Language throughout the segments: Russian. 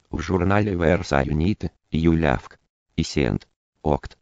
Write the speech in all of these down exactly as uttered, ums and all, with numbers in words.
в журнале Versa Unit, Юлявк, Исент, Окт.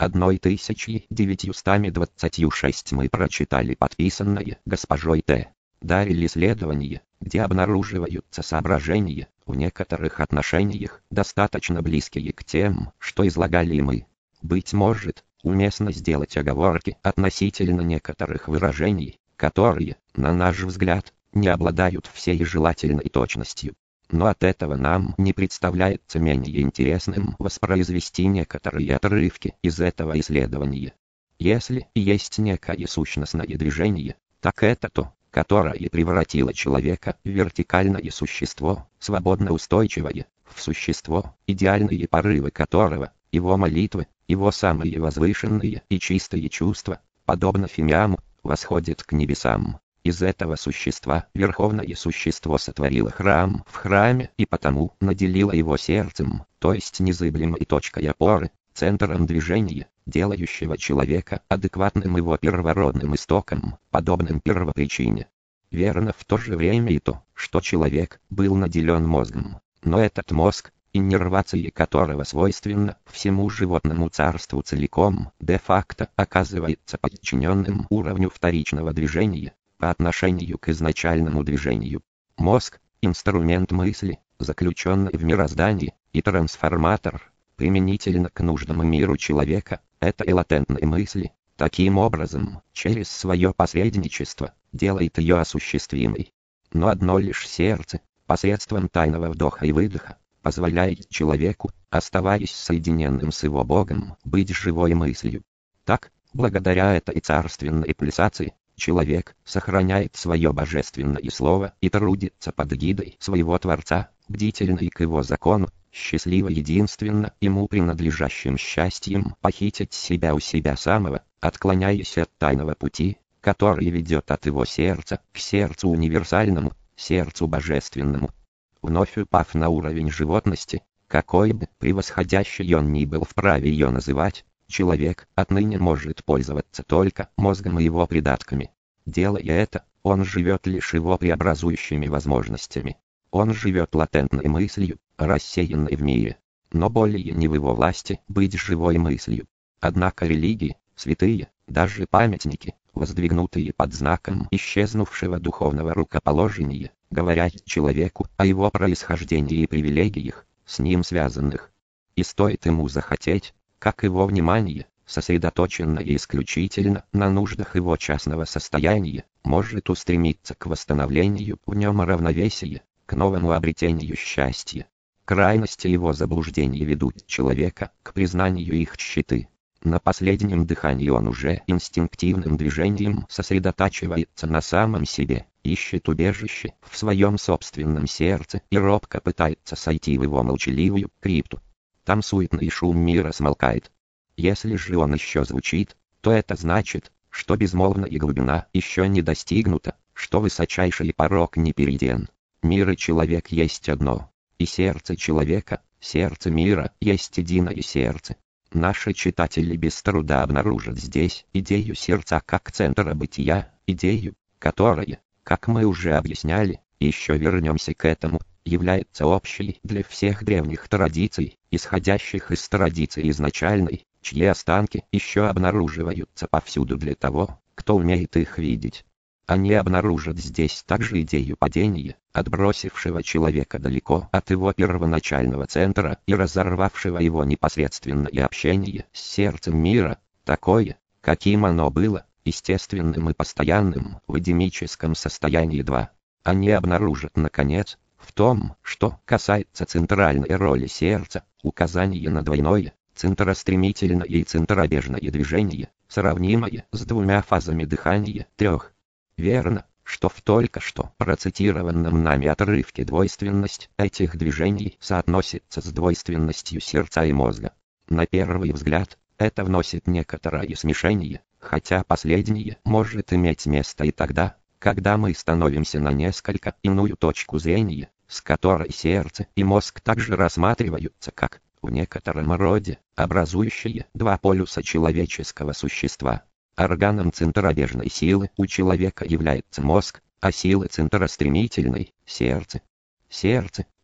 тысяча девятьсот двадцать шесть мы прочитали подписанное госпожой Т. Дарили исследование, где обнаруживаются соображения, в некоторых отношениях, достаточно близкие к тем, что излагали мы. Быть может, уместно сделать оговорки относительно некоторых выражений, которые, на наш взгляд, не обладают всей желательной точностью. Но от этого нам не представляется менее интересным воспроизвести некоторые отрывки из этого исследования. Если есть некое сущностное движение, так это то, которое превратило человека в вертикальное существо, свободно устойчивое, в существо, идеальные порывы которого, его молитвы, его самые возвышенные и чистые чувства, подобно фимиаму, восходят к небесам. Из этого существа верховное существо сотворило храм в храме и потому наделило его сердцем, то есть незыблемой точкой опоры, центром движения, делающего человека адекватным его первородным истокам, подобным первопричине. Верно в то же время и то, что человек был наделен мозгом, но этот мозг, иннервации которого свойственна всему животному царству целиком, де-факто оказывается подчиненным уровню вторичного движения, по отношению к изначальному движению. Мозг – инструмент мысли, заключенный в мироздании, и трансформатор, применительно к нужному миру человека, это и латентной мысли, таким образом, через свое посредничество, делает ее осуществимой. Но одно лишь сердце, посредством тайного вдоха и выдоха, позволяет человеку, оставаясь соединенным с его Богом, быть живой мыслью. Так, благодаря этой царственной пульсации, человек сохраняет свое божественное слово и трудится под гидой своего Творца, бдительный к его закону, счастливо единственно ему принадлежащим счастьем похитить себя у себя самого, отклоняясь от тайного пути, который ведет от его сердца к сердцу универсальному, сердцу божественному. Вновь упав на уровень животности, какой бы превосходящий он ни был вправе ее называть, человек отныне может пользоваться только мозгом и его придатками. Делая это, он живет лишь его преобразующими возможностями. Он живет латентной мыслью, рассеянной в мире, но более не в его власти быть живой мыслью. Однако религии, святые, даже памятники, воздвигнутые под знаком исчезнувшего духовного рукоположения, говорят человеку о его происхождении и привилегиях, с ним связанных. И стоит ему захотеть, как его внимание, сосредоточенное исключительно на нуждах его частного состояния, может устремиться к восстановлению в нем равновесия, к новому обретению счастья. Крайности его заблуждений ведут человека к признанию их тщеты. На последнем дыхании он уже инстинктивным движением сосредотачивается на самом себе, ищет убежище в своем собственном сердце и робко пытается сойти в его молчаливую крипту. Там суетный шум мира смолкает. Если же он еще звучит, то это значит, что безмолвная глубина еще не достигнута, что высочайший порог не перейден. Мир и человек есть одно, и сердце человека, сердце мира есть единое сердце. Наши читатели без труда обнаружат здесь идею сердца как центра бытия, идею, которая, как мы уже объясняли, еще вернемся к этому, является общей для всех древних традиций, исходящих из традиции изначальной, чьи останки еще обнаруживаются повсюду для того, кто умеет их видеть. Они обнаружат здесь также идею падения, отбросившего человека далеко от его первоначального центра и разорвавшего его непосредственное общение с сердцем мира, такое, каким оно было, естественным и постоянным в эдемическом состоянии два. Они обнаружат, наконец, в том, что касается центральной роли сердца, указание на двойное, центростремительное и центробежное движение, сравнимое с двумя фазами дыхания трех. Верно, что в только что процитированном нами отрывке двойственность этих движений соотносится с двойственностью сердца и мозга. На первый взгляд, это вносит некоторое смешение, хотя последнее может иметь место и тогда, когда мы становимся на несколько иную точку зрения, с которой сердце и мозг также рассматриваются как, в некотором роде, образующие два полюса человеческого существа. Органом центробежной силы у человека является мозг, а силой центростремительной – сердце. Сердце,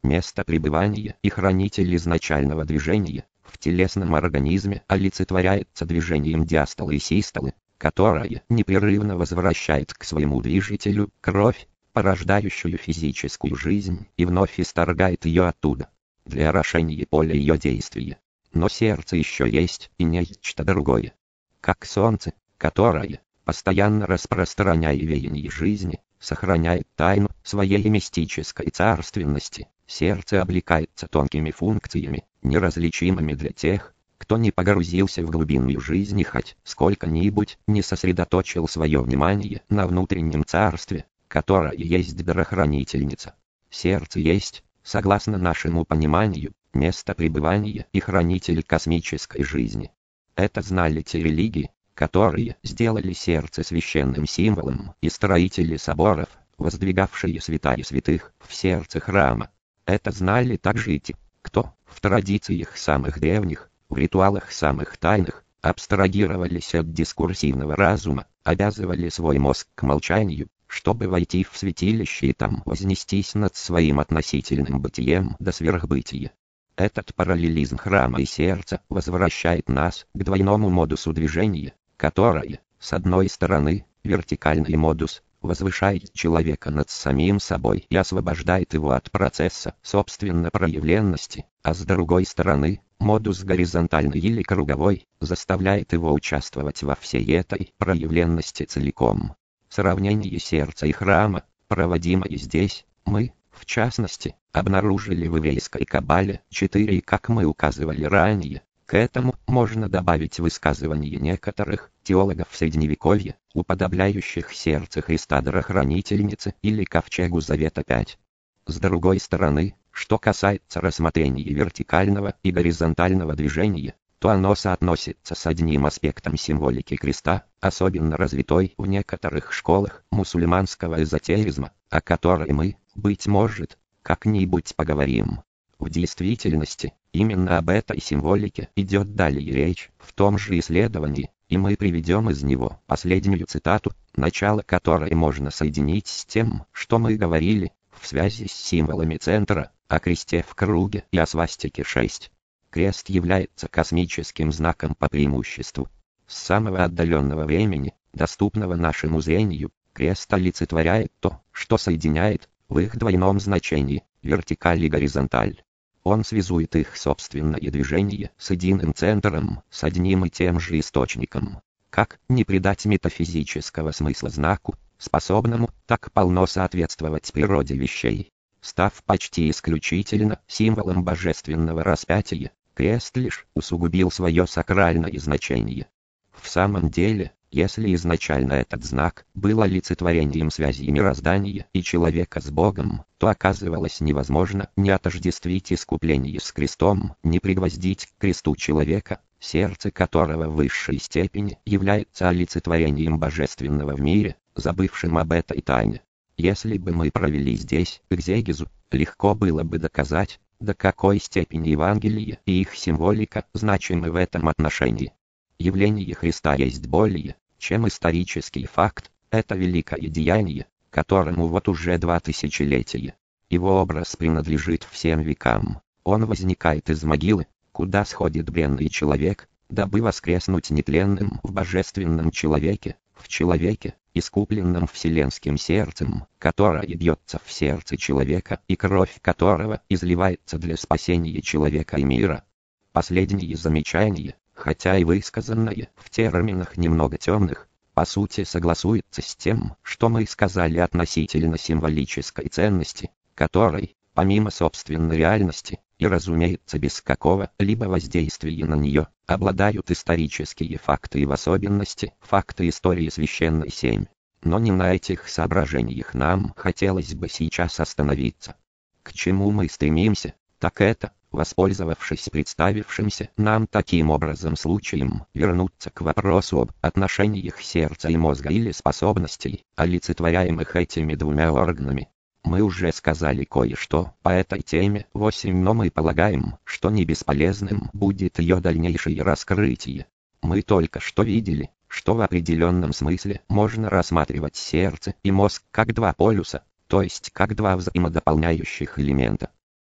место пребывания и хранитель изначального движения, в телесном организме олицетворяется движением диастолы и систолы, которое непрерывно возвращает к своему движителю кровь, порождающую физическую жизнь, и вновь исторгает ее оттуда, для орошения поля ее действия. Но сердце еще есть и нечто другое. Как солнце, которое, постоянно распространяя веяние жизни, сохраняет тайну своей мистической царственности, сердце облекается тонкими функциями, неразличимыми для тех, кто не погрузился в глубинную жизнь и хоть сколько-нибудь не сосредоточил свое внимание на внутреннем царстве, которое есть дарохранительница. Сердце есть, согласно нашему пониманию, место пребывания и хранитель космической жизни. Это знали те религии, которые сделали сердце священным символом, и строители соборов, воздвигавшие святая святых в сердце храма. Это знали также и те, кто, в традициях самых древних, в ритуалах самых тайных, абстрагировались от дискурсивного разума, обязывали свой мозг к молчанию, чтобы войти в святилище и там вознестись над своим относительным бытием до сверхбытия. Этот параллелизм храма и сердца возвращает нас к двойному модусу движения, которое, с одной стороны, вертикальный модус, возвышает человека над самим собой и освобождает его от процесса собственной проявленности, а с другой стороны, модус горизонтальный или круговой, заставляет его участвовать во всей этой проявленности целиком. Сравнение сердца и храма, проводимое здесь, мы, в частности, обнаружили в еврейской каббале четыре, и как мы указывали ранее. К этому можно добавить высказывания некоторых теологов Средневековья, уподобляющих сердце Христа дарохранительницы или ковчегу Завета пять. С другой стороны, что касается рассмотрения вертикального и горизонтального движения, то оно соотносится с одним аспектом символики креста, особенно развитой в некоторых школах мусульманского эзотеризма, о которой мы, быть может, как-нибудь поговорим. В действительности, именно об этой символике идет далее речь в том же исследовании, и мы приведем из него последнюю цитату, начало которой можно соединить с тем, что мы говорили, в связи с символами центра, о кресте в круге и о свастике шесть. Крест является космическим знаком по преимуществу. С самого отдаленного времени, доступного нашему зрению, крест олицетворяет то, что соединяет, в их двойном значении, вертикаль и горизонталь. Он связует их собственное движение с единым центром, с одним и тем же источником. Как не придать метафизического смысла знаку, способному так полно соответствовать природе вещей? Став почти исключительно символом божественного распятия, крест лишь усугубил свое сакральное значение. В самом деле, если изначально этот знак был олицетворением связи мироздания и человека с Богом, то оказывалось невозможно не отождествить искупление с крестом, не пригвоздить к кресту человека, сердце которого в высшей степени является олицетворением божественного в мире, забывшим об этой тайне. Если бы мы провели здесь экзегезу, легко было бы доказать, до какой степени Евангелие и их символика значимы в этом отношении. Явление Христа есть более, чем исторический факт, это великое деяние, которому вот уже два тысячелетия. Его образ принадлежит всем векам. Он возникает из могилы, куда сходит бренный человек, дабы воскреснуть нетленным в божественном человеке, в человеке, искупленном вселенским сердцем, которое бьется в сердце человека и кровь которого изливается для спасения человека и мира. Последнее замечание, хотя и высказанное в терминах немного темных, по сути согласуется с тем, что мы сказали относительно символической ценности, которой, помимо собственной реальности, и, разумеется, без какого-либо воздействия на нее, обладают исторические факты и в особенности факты истории священной семь. Но не на этих соображениях нам хотелось бы сейчас остановиться. К чему мы стремимся, так это, воспользовавшись представившимся нам таким образом случаем, вернуться к вопросу об отношениях сердца и мозга или способностей, олицетворяемых этими двумя органами. Мы уже сказали кое-что по этой теме восемь, но мы полагаем, что не бесполезным будет ее дальнейшее раскрытие. Мы только что видели, что в определенном смысле можно рассматривать сердце и мозг как два полюса, то есть как два взаимодополняющих элемента.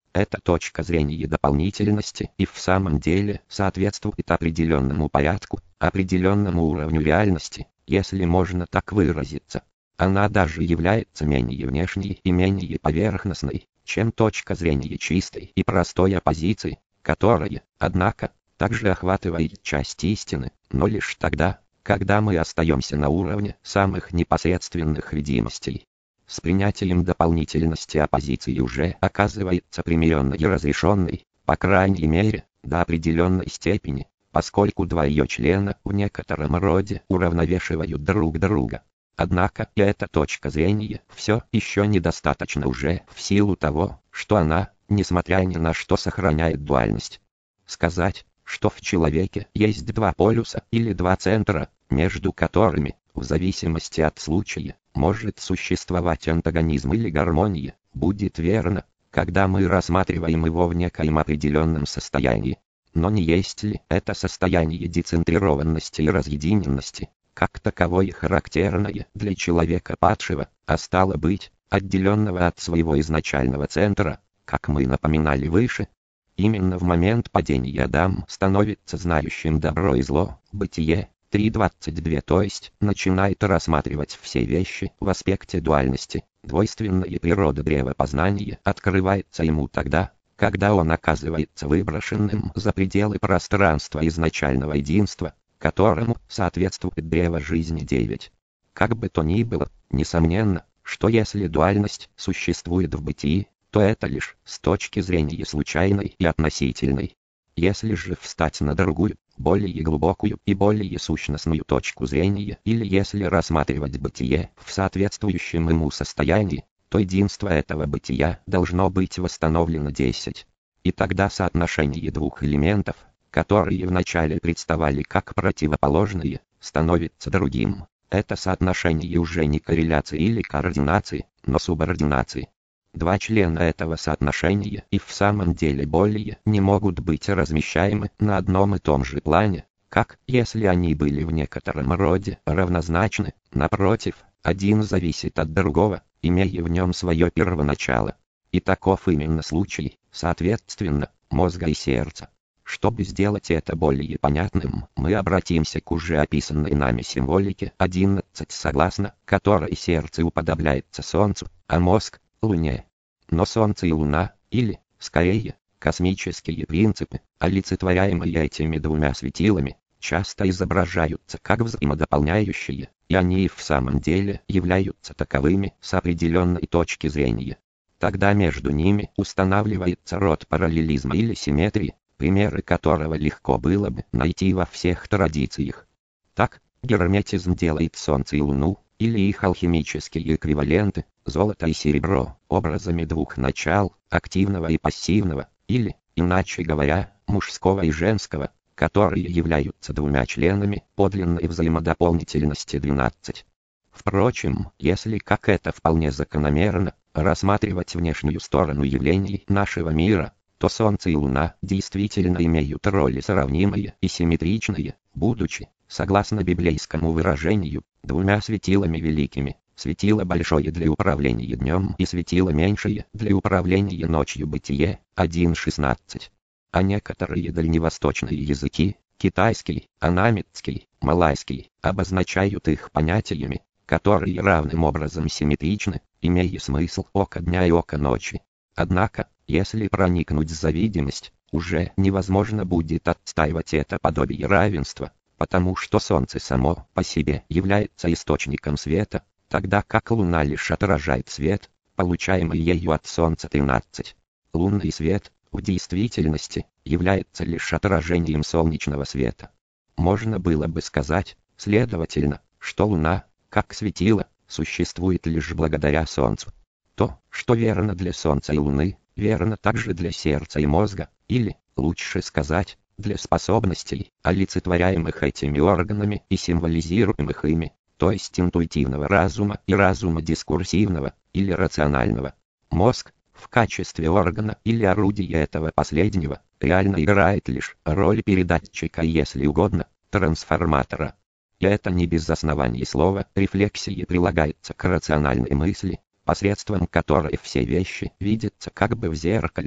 Эта точка зрения дополнительности и в самом деле соответствует определенному порядку, определенному уровню реальности, если можно так выразиться. Она даже является менее внешней и менее поверхностной, чем точка зрения чистой и простой оппозиции, которая, однако, также охватывает часть истины, но лишь тогда, когда мы остаемся на уровне самых непосредственных видимостей. С принятием дополнительности оппозиции уже оказывается примиренной и разрешенной, по крайней мере, до определенной степени, поскольку два ее члена в некотором роде уравновешивают друг друга. Однако и эта точка зрения все еще недостаточно уже в силу того, что она, несмотря ни на что, сохраняет дуальность. Сказать, что в человеке есть два полюса или два центра, между которыми, в зависимости от случая, может существовать антагонизм или гармония, будет верно, когда мы рассматриваем его в некоем определенном состоянии. Но не есть ли это состояние децентрированности и разъединенности, как таковое характерное для человека падшего, а стало быть, отделенного от своего изначального центра, как мы напоминали выше? Именно в момент падения Адам становится знающим добро и зло, Бытие три двадцать два, то есть начинает рассматривать все вещи в аспекте дуальности. Двойственная природа древа познания открывается ему тогда, когда он оказывается выброшенным за пределы пространства изначального единства, которому соответствует древо жизни девять. Как бы то ни было, несомненно, что если дуальность существует в бытии, то это лишь с точки зрения случайной и относительной. Если же встать на другую, более глубокую и более сущностную точку зрения, или если рассматривать бытие в соответствующем ему состоянии, то единство этого бытия должно быть восстановлено десять. И тогда соотношение двух элементов, которые вначале представали как противоположные, становится другим. Это соотношение уже не корреляции или координации, но субординации. Два члена этого соотношения и в самом деле более не могут быть размещаемы на одном и том же плане, как если они были в некотором роде равнозначны. Напротив, один зависит от другого, имея в нем свое первоначало. И таков именно случай, соответственно, мозга и сердца. Чтобы сделать это более понятным, мы обратимся к уже описанной нами символике одиннадцать, согласно которой сердце уподобляется Солнцу, а мозг – Луне. Но Солнце и Луна, или, скорее, космические принципы, олицетворяемые этими двумя светилами, часто изображаются как взаимодополняющие, и они и в самом деле являются таковыми с определенной точки зрения. Тогда между ними устанавливается род параллелизма или симметрии, примеры которого легко было бы найти во всех традициях. Так, герметизм делает Солнце и Луну, или их алхимические эквиваленты, золото и серебро, образами двух начал, активного и пассивного, или, иначе говоря, мужского и женского, которые являются двумя членами подлинной взаимодополнительности двенадцать. Впрочем, если, как это вполне закономерно, рассматривать внешнюю сторону явлений нашего мира, то Солнце и Луна действительно имеют роли сравнимые и симметричные, будучи, согласно библейскому выражению, двумя светилами великими, светило большое для управления днем и светило меньшее для управления ночью. Бытие один шестнадцать. А некоторые дальневосточные языки, китайский, анамитский, малайский, обозначают их понятиями, которые равным образом симметричны, имея смысл око дня и око ночи. Однако, если проникнуть за видимость, уже невозможно будет отстаивать это подобие равенства, потому что Солнце само по себе является источником света, тогда как Луна лишь отражает свет, получаемый ею от Солнца. тринадцать. Лунный свет, в действительности, является лишь отражением солнечного света. Можно было бы сказать, следовательно, что Луна, как светило, существует лишь благодаря Солнцу. То, что верно для Солнца и Луны, верно также для сердца и мозга, или, лучше сказать, для способностей, олицетворяемых этими органами и символизируемых ими, то есть интуитивного разума и разума дискурсивного, или рационального. Мозг, в качестве органа или орудия этого последнего, реально играет лишь роль передатчика, если угодно, трансформатора. И это не без оснований слова рефлексии прилагается к рациональной мысли, посредством которой все вещи видятся как бы в зеркале,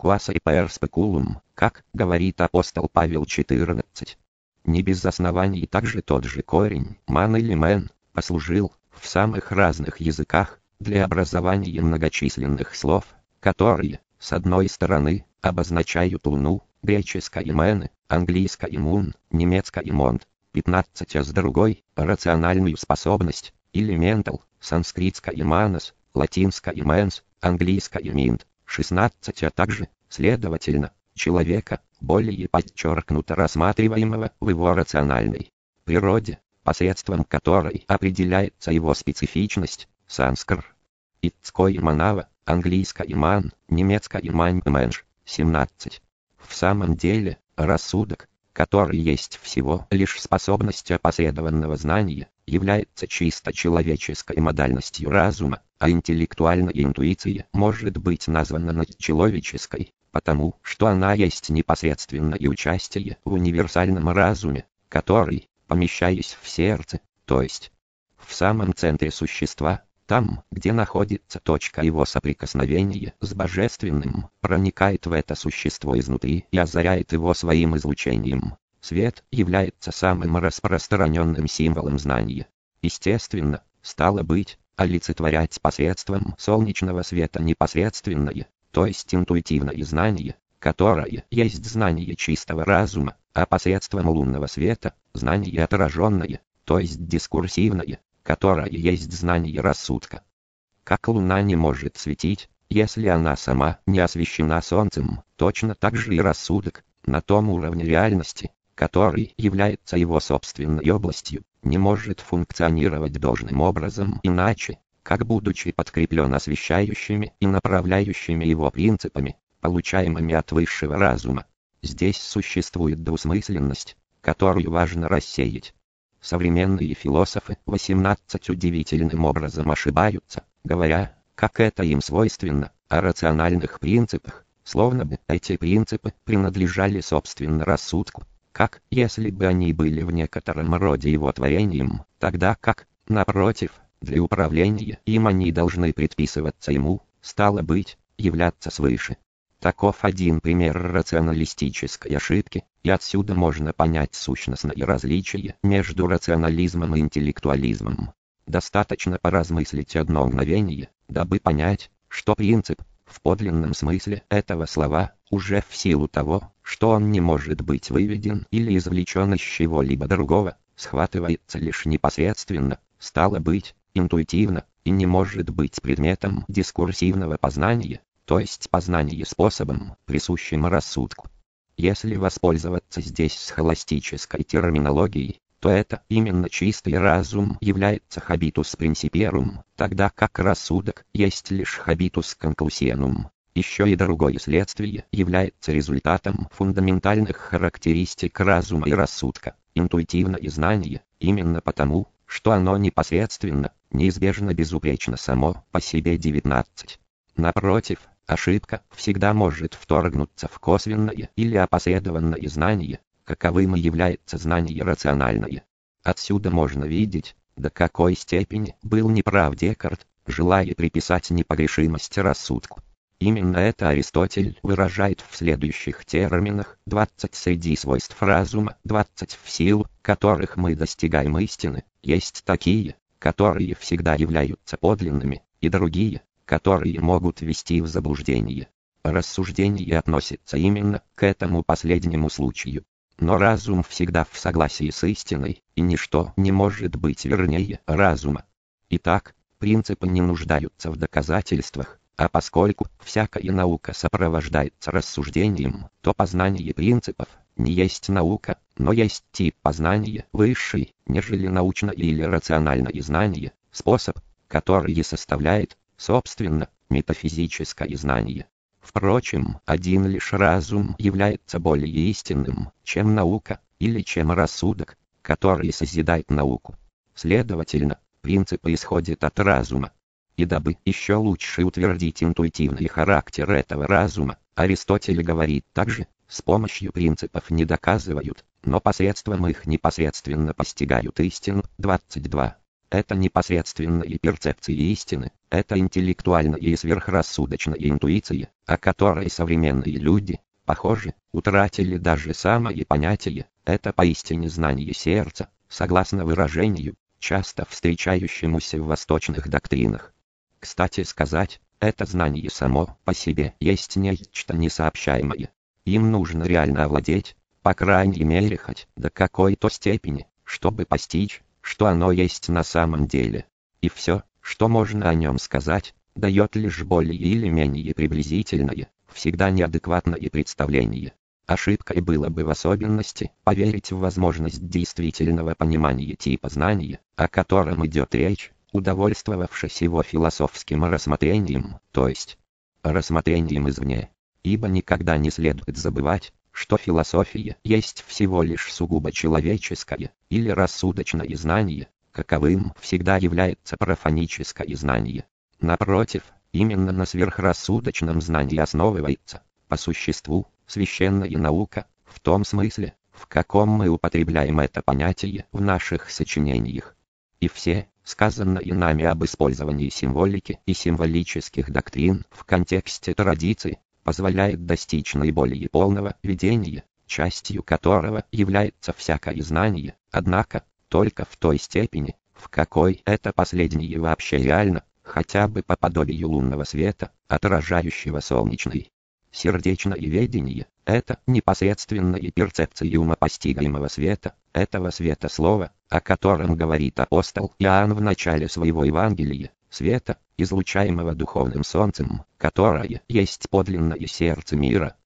quasi per speculum, как говорит апостол Павел четырнадцать. Не без оснований также тот же корень «ман» или «мен» послужил в самых разных языках для образования многочисленных слов, которые, с одной стороны, обозначают луну, греческое «мене», английское «мун», немецкое «монт», пятнадцать, а с другой – рациональную способность, или ментал, санскритское «манас», латинское «менс», английское «минт», шестнадцать, а также, следовательно, человека, более подчеркнуто рассматриваемого в его рациональной природе, посредством которой определяется его специфичность, санскр. Ицкой манава, английское «ман», немецкое «маньменш», семнадцать. В самом деле, рассудок, который есть всего лишь способность опосредованного знания, является чисто человеческой модальностью разума, а интеллектуальная интуиция может быть названа надчеловеческой, потому что она есть непосредственное участие в универсальном разуме, который, помещаясь в сердце, то есть в самом центре существа, там, где находится точка его соприкосновения с божественным, проникает в это существо изнутри и озаряет его своим излучением. Свет является самым распространенным символом знания. Естественно, стало быть, олицетворять посредством солнечного света непосредственное, то есть интуитивное знание, которое есть знание чистого разума, а посредством лунного света – знание отраженное, то есть дискурсивное, которое есть знание рассудка. Как луна не может светить, если она сама не освещена солнцем, точно так же и рассудок, на том уровне реальности, который является его собственной областью, не может функционировать должным образом иначе, как будучи подкреплен освещающими и направляющими его принципами, получаемыми от высшего разума. Здесь существует двусмысленность, которую важно рассеять. Современные философы восемнадцать удивительным образом ошибаются, говоря, как это им свойственно, о рациональных принципах, словно бы эти принципы принадлежали собственно рассудку, как если бы они были в некотором роде его творением, тогда как, напротив, для управления им они должны предписываться ему, стало быть, являться свыше. Таков один пример рационалистической ошибки, и отсюда можно понять сущностное различие между рационализмом и интеллектуализмом. Достаточно поразмыслить одно мгновение, дабы понять, что принцип, в подлинном смысле этого слова, уже в силу того, что он не может быть выведен или извлечен из чего-либо другого, схватывается лишь непосредственно, стало быть, интуитивно, и не может быть предметом дискурсивного познания, то есть познание способом, присущим рассудку. Если воспользоваться здесь схоластической терминологией, то это именно чистый разум является habitus principium, тогда как рассудок есть лишь habitus conclusionum. Еще и другое следствие является результатом фундаментальных характеристик разума и рассудка, интуитивное знание, именно потому, что оно непосредственно, неизбежно безупречно само по себе. девятнадцать. Напротив, ошибка всегда может вторгнуться в косвенное или опосредованное знание, каковым и является знание рациональное. Отсюда можно видеть, до какой степени был неправ Декарт, желая приписать непогрешимость рассудку. Именно это Аристотель выражает в следующих терминах: двадцать среди свойств разума, двадцать в силу которых мы достигаем истины, есть такие, которые всегда являются подлинными, и другие, которые могут ввести в заблуждение. Рассуждение относится именно к этому последнему случаю. Но разум всегда в согласии с истиной, и ничто не может быть вернее разума. Итак, принципы не нуждаются в доказательствах, а поскольку всякая наука сопровождается рассуждением, то познание принципов не есть наука, но есть тип познания высший, нежели научное или рациональное знание, способ, который и составляет, собственно, метафизическое знание. Впрочем, один лишь разум является более истинным, чем наука, или чем рассудок, который созидает науку. Следовательно, принципы исходят от разума. И дабы еще лучше утвердить интуитивный характер этого разума, Аристотель говорит также, с помощью принципов не доказывают, но посредством их непосредственно постигают истину. двадцать два. это непосредственная перцепция истины, это интеллектуальная и сверхрассудочная интуиция, о которой современные люди, похоже, утратили даже самое понятие, это поистине знание сердца, согласно выражению, часто встречающемуся в восточных доктринах. Кстати сказать, это знание само по себе есть нечто несообщаемое. Им нужно реально овладеть, по крайней мере хоть до какой-то степени, чтобы постичь, что оно есть на самом деле. И все, что можно о нем сказать, дает лишь более или менее приблизительное, всегда неадекватное представление. Ошибкой было бы в особенности поверить в возможность действительного понимания типа знания, о котором идет речь, удовольствовавшись его философским рассмотрением, то есть рассмотрением извне. Ибо никогда не следует забывать, что философия есть всего лишь сугубо человеческое или рассудочное знание, каковым всегда является профаническое знание. Напротив, именно на сверхрассудочном знании основывается, по существу, священная наука, в том смысле, в каком мы употребляем это понятие в наших сочинениях. И все, сказанное нами об использовании символики и символических доктрин в контексте традиции, позволяет достичь наиболее полного видения, частью которого является всякое знание, однако, только в той степени, в какой это последнее вообще реально, хотя бы по подобию лунного света, отражающего солнечный. Сердечное ведение – это непосредственная перцепция ума постигаемого света, этого света слова, о котором говорит апостол Иоанн в начале своего Евангелия, света, излучаемого духовным солнцем, которое есть подлинное сердце мира,